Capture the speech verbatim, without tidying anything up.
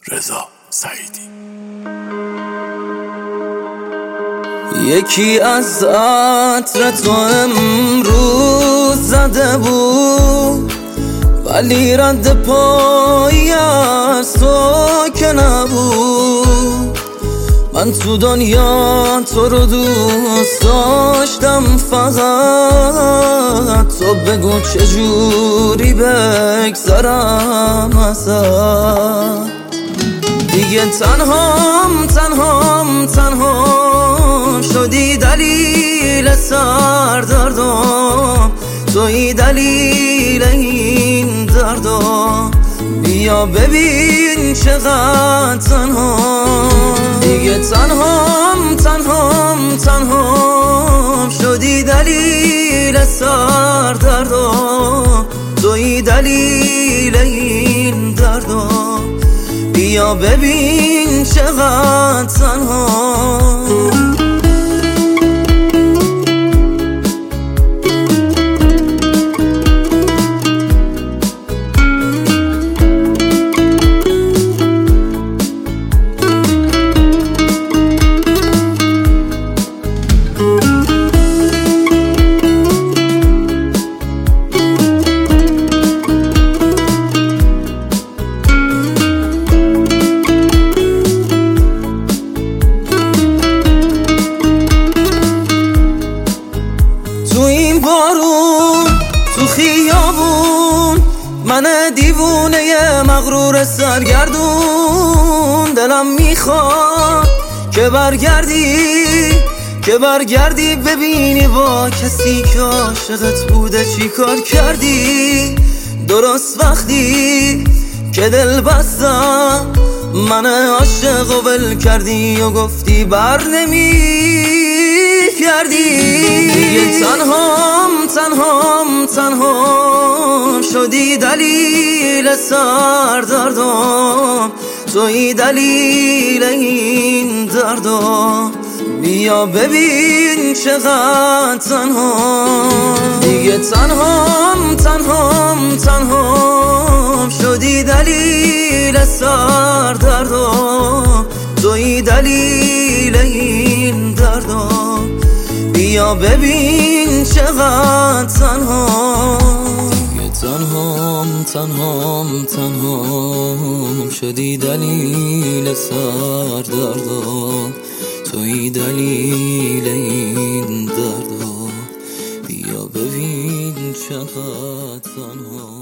رضا سعیدی. یکی از عطر تو امروز زده بود، ولی رد پایی از تو که نبود. من تو دنیا تو رو دوست داشتم، فقط تو بگو چجوری بگذرم ازت. دیگه تنهام تنهام تنهام شدی، دلیل سردردم توی دلیل این دردم. بیا ببین چقدر تنهام. دیگه تنهام تنهام تنهام شدی، دلیل سردردم توی دلیل این دردم. بیا ببین چقدر تنهام. بارون تو خیابون، من دیوونه مغرور سرگردون. دلم میخواد که برگردی، که برگردی ببینی با کسی که عاشقت بوده چی کار کردی. درست وقتی که دل بستم، من عاشق و ول کردی و گفتی بر نمی کردی. دیگه تنهام تنهام تنهام شدی، دلیل سردردم توی دلیل این دردم. بیا ببین چقدر تنهام. دیگه تنهام تنهام تنهام شدی، دلیل سردردم توی دلیل این دردم. بیا ببین چقدر تنهام. دیگه تنهام تنهام تنهام شدی، دلیل سردردم توی دلیل این دردم. بیا ببین چقدر تنهام.